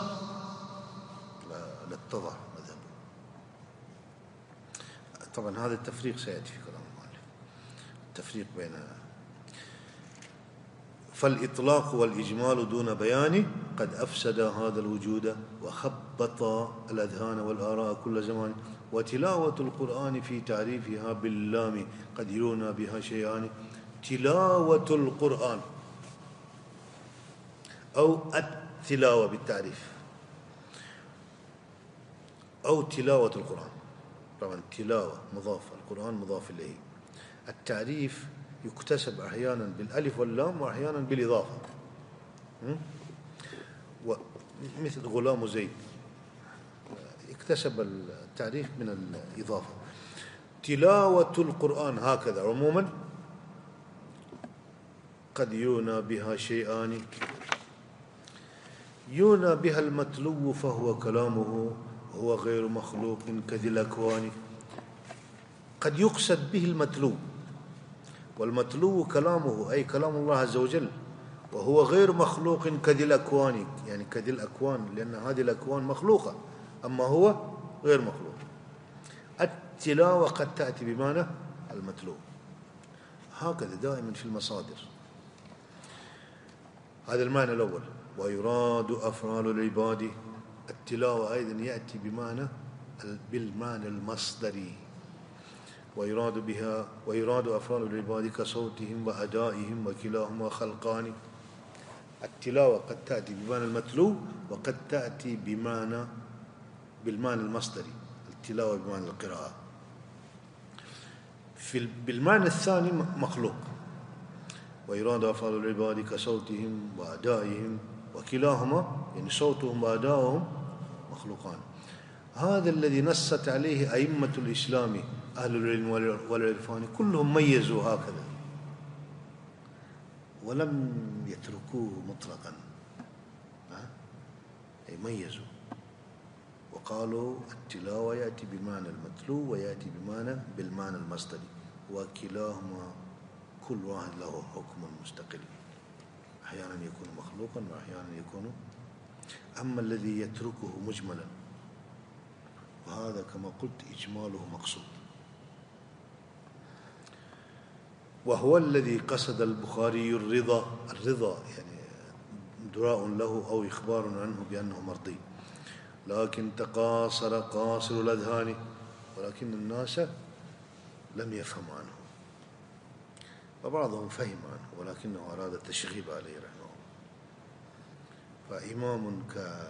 لاتضح مذهبه. طبعا هذا التفريق سيأتي في كلام المؤلف، التفريق بين فالإطلاق والإجمال دون بيان قد أفسد هذا الوجود وخبط الأذهان والآراء كل زمان. وتلاوة القرآن في تعريفها باللام قد يرون بها شيئان. تلاوة القرآن أو التلاوة بالتعريف أو تلاوة القرآن. طبعا تلاوة مضاف، القرآن مضاف إليه. التعريف يكتسب أحيانا بالألف واللام وأحيانا بالإضافة، مثل غلام زيد اكتسب التعريف من الإضافة. تلاوة القرآن هكذا عموما قد يونى بها شيئان. يونى بها المتلو فهو كلامه هو غير مخلوق كذي الأكوان. قد يقصد به المتلو، والمتلو كلامه أي كلام الله عز وجل، وهو غير مخلوق كذي الأكوان، يعني كذي الأكوان لأن هذه الأكوان مخلوقة أما هو غير مخلوق. التلاوة قد تأتي بمعنى المتلو، هكذا دائما في المصادر. هذا المعنى الأول. ويراد أفعال العباد. التلاوة أيضا يأتي بالمعنى المصدري. ويراد أفعال العباد كصوتهم وأدائهم وكلاهما خلقان. التلاوة قد تأتي بمعنى المتلو وقد تأتي بالمعنى المصدري، التلاوة بمعنى القراءة. بالمعنى الثاني مخلوق. ويراد أفعال العباد كصوتهم وأدائهم وكلاهما، يعني صوتهم وأدائهم مخلوقان. هذا الذي نصت عليه أئمة الإسلام أهل العلم والعرفان، كلهم ميزوا هكذا ولم يتركوه مطلقا، ميزوا وقالوا التلاوة يأتي بمعنى المتلو ويأتي بالمعنى المصدري، وكلاهما كل واحد له حكم مستقل، أحيانا يكون مخلوقا وأحيانا يكون. أما الذي يتركه مجملا وهذا كما قلت إجماله مقصود، وهو الذي قصد البخاري الرضا يعني دعاء له أو إخبار عنه بأنه مرضي، لكن تقاصر قاصر الأذهان، ولكن الناس لم يفهم عنه، وبعضهم فهم عنه ولكنه أراد التشغيب عليه رحمه الله. فإمام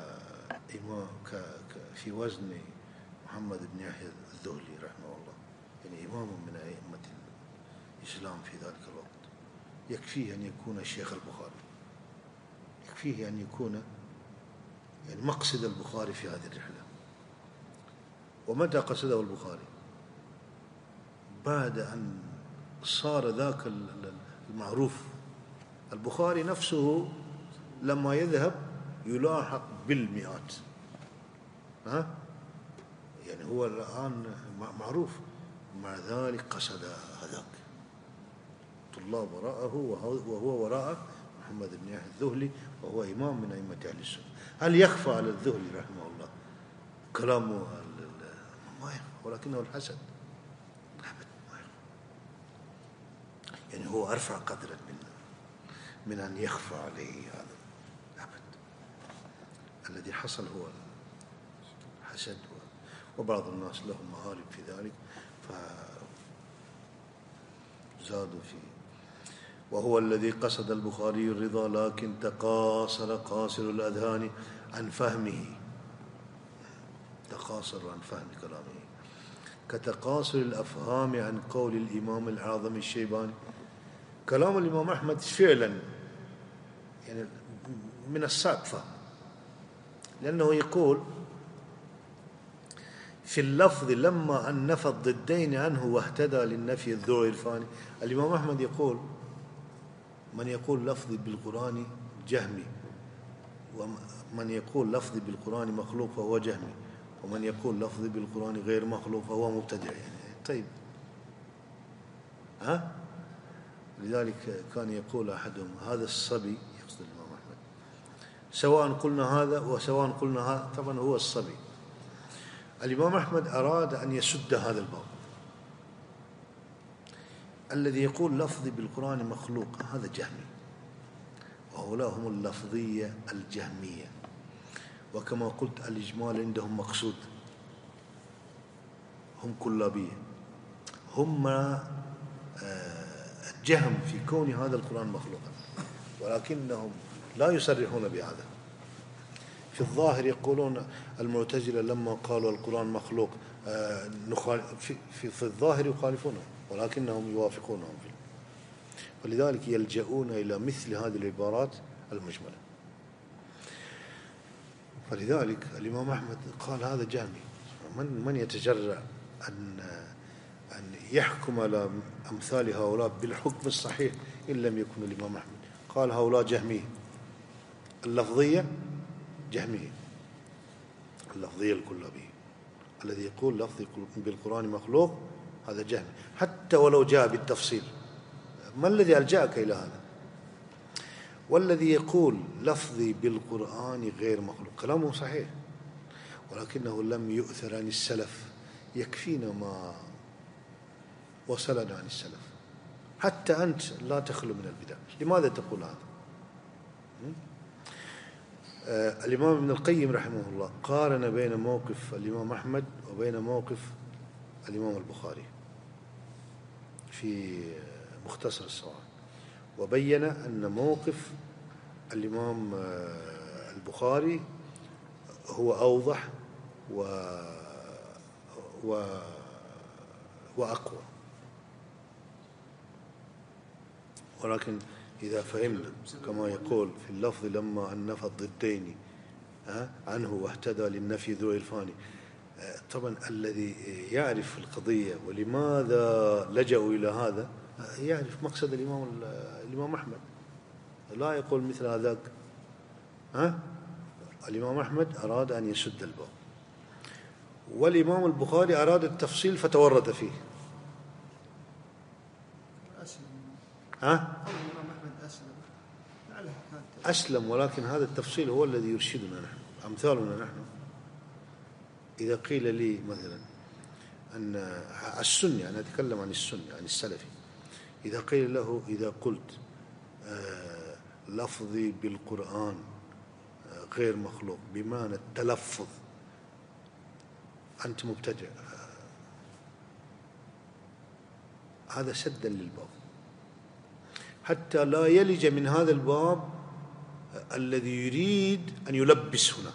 في وزن محمد بن يحيى الذهلي رحمه الله، يعني إمام من أئمة الإسلام في ذلك الوقت، يكفيه أن يكون الشيخ البخاري، يكفيه أن يكون يعني مقصد البخاري في هذه الرحلة. ومتى قصده البخاري؟ بعد أن صار ذاك المعروف. البخاري نفسه لما يذهب يلاحق بالمئات، يعني هو الآن معروف، مع ذلك قصد هذاك طلاب وراءه، وهو وراء محمد بن يحيى الذهلي، وهو إمام من أئمة أهل السنة. هل يخفى على الذهلي رحمه الله كلامه؟ ما يخفى، ولكنه الحسد ما يخفى. يعني هو أرفع قدرا من أن يخفى عليه هذا أبد. الذي حصل هو الحسد، وبعض الناس لهم مآرب في ذلك فزادوا فيه. وهو الذي قصد البخاري الرضا، لكن تقاصر قاصر الأذهان عن فهمه، تقاصر عن فهم كلامه، كتقاصر الأفهام عن قول الإمام الأعظم الشيباني. كلام الإمام أحمد فعلا يعني من الصعب فهم، لأنه يقول في اللفظ لما أن نفى الضدين عنه واهتدى للنفي الذو عرفاني. الإمام أحمد يقول من يقول لفظي بالقرآن جهمي، ومن يقول لفظي بالقرآن مخلوق فهو جهمي، ومن يقول لفظي بالقرآن غير مخلوق فهو مبتدع. يعني طيب، لذلك كان يقول أحدهم هذا الصبي، يقصد الإمام أحمد، سواء قلنا هذا وسواء قلنا هذا، طبعا هو الصبي. الإمام أحمد أراد أن يسد هذا الباب. الذي يقول لفظي بالقرآن مخلوق هذا جهمي، وهؤلاء هم اللفظية الجهمية. وكما قلت الإجمال عندهم مقصود، هم كلابية، هم جهم في كون هذا القرآن مخلوقا، ولكنهم لا يصرحون بهذا. في الظاهر يقولون المعتزلة لما قالوا القرآن مخلوق في الظاهر يخالفونهم، ولكنهم يوافقونهم فيه. ولذلك يلجؤون إلى مثل هذه العبارات المجملة. فلذلك الإمام أحمد قال هذا جهمي. من يتجرأ أن يحكم على أمثال هؤلاء بالحكم الصحيح إن لم يكن الإمام أحمد؟ قال هؤلاء جهمية، اللفظية جهمية، اللفظية الكلابية. الذي يقول لفظي بالقرآن مخلوق هذا جهمي، حتى ولو جاء بالتفصيل. ما الذي ألجأك إلى هذا؟ والذي يقول لفظي بالقرآن غير مخلوق كلامه صحيح، ولكنه لم يؤثر عن السلف. يكفينا ما وصلنا عن السلف. حتى أنت لا تخلو من البدع. لماذا تقول هذا؟ الإمام ابن القيم رحمه الله قارن بين موقف الإمام أحمد وبين موقف الإمام البخاري في مختصر الصواعق، وبين أن موقف الإمام البخاري هو أوضح وأقوى. ولكن إذا فهمنا كما يقول في اللفظ لما أن نفى الضدين عنه واهتدى للنفي ذو عرفاني، طبعا الذي يعرف القضية ولماذا لجأوا إلى هذا يعرف مقصد الإمام أحمد، لا يقول مثل هذاك. الإمام أحمد أراد أن يسد الباب، والإمام البخاري أراد التفصيل فتورط فيه. أسلم، ولكن هذا التفصيل هو الذي يرشدنا نحن، أمثالنا نحن. إذا قيل لي مثلا أن السني، أنا أتكلم عن السني عن السلفي، إذا قيل له إذا قلت لفظي بالقرآن غير مخلوق بمعنى التلفظ أنت مبتدع، هذا سدا للباب حتى لا يلج من هذا الباب الذي يريد أن يلبس هنا،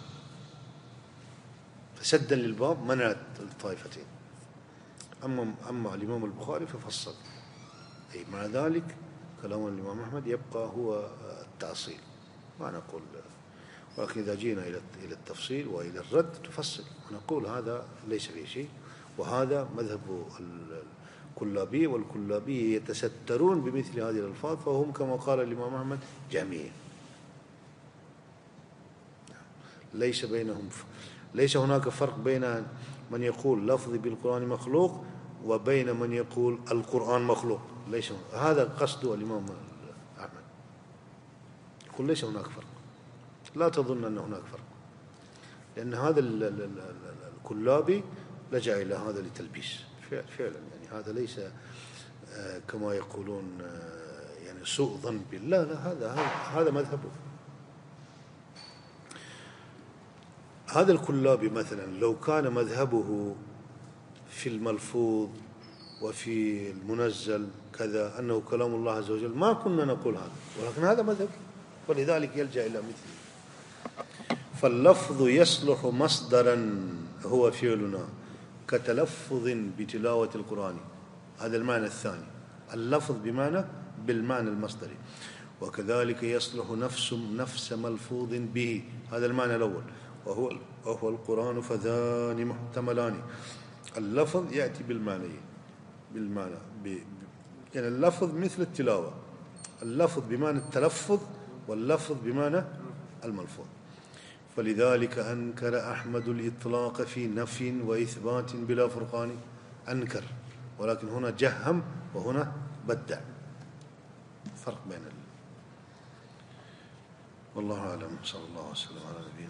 فسدا للباب منعت الطائفتين. أما الإمام البخاري ففصل، أي مع ذلك كلام الإمام أحمد يبقى هو التأصيل، ما نقول. ولكن إذا جينا إلى التفصيل وإلى الرد تفصل ونقول هذا ليس فيه شيء، وهذا مذهب الكلابي، والكلابي يتسترون بمثل هذه الألفاظ، فهم كما قال الإمام أحمد جميع، ليس هناك فرق بين من يقول لفظي بالقرآن مخلوق وبين من يقول القرآن مخلوق، ليس هذا قصد الإمام أحمد، يقول ليس هناك فرق، لا تظن أن هناك فرق، لأن هذا الكلابي لجأ إلى هذا لتلبيس فعلا، يعني هذا ليس كما يقولون يعني سوء ظن بالله، لا هذا مذهبه. هذا الكلابي مثلا لو كان مذهبه في الملفوظ وفي المنزل كذا أنه كلام الله عز وجل ما كنا نقول هذا، ولكن هذا مذهب، ولذلك يلجأ إلى مثله. فاللفظ يصلح مصدرا هو فعلنا كتلفظ بتلاوة القرآن، هذا المعنى الثاني، اللفظ بالمعنى المصدري، وكذلك يصلح نفس ملفوظ به، هذا المعنى الأول، وهو القرآن، فذان محتملان، اللفظ يأتي بالمعنى يعني اللفظ مثل التلاوة، اللفظ بمعنى التلفظ واللفظ بمعنى الملفوظ. فلذلك أنكر أحمد الإطلاق في نفي وإثبات بلا فرقان، أنكر، ولكن هنا جهم وهنا بدع، فرق بين والله أعلم. صلى الله وسلم على نبينا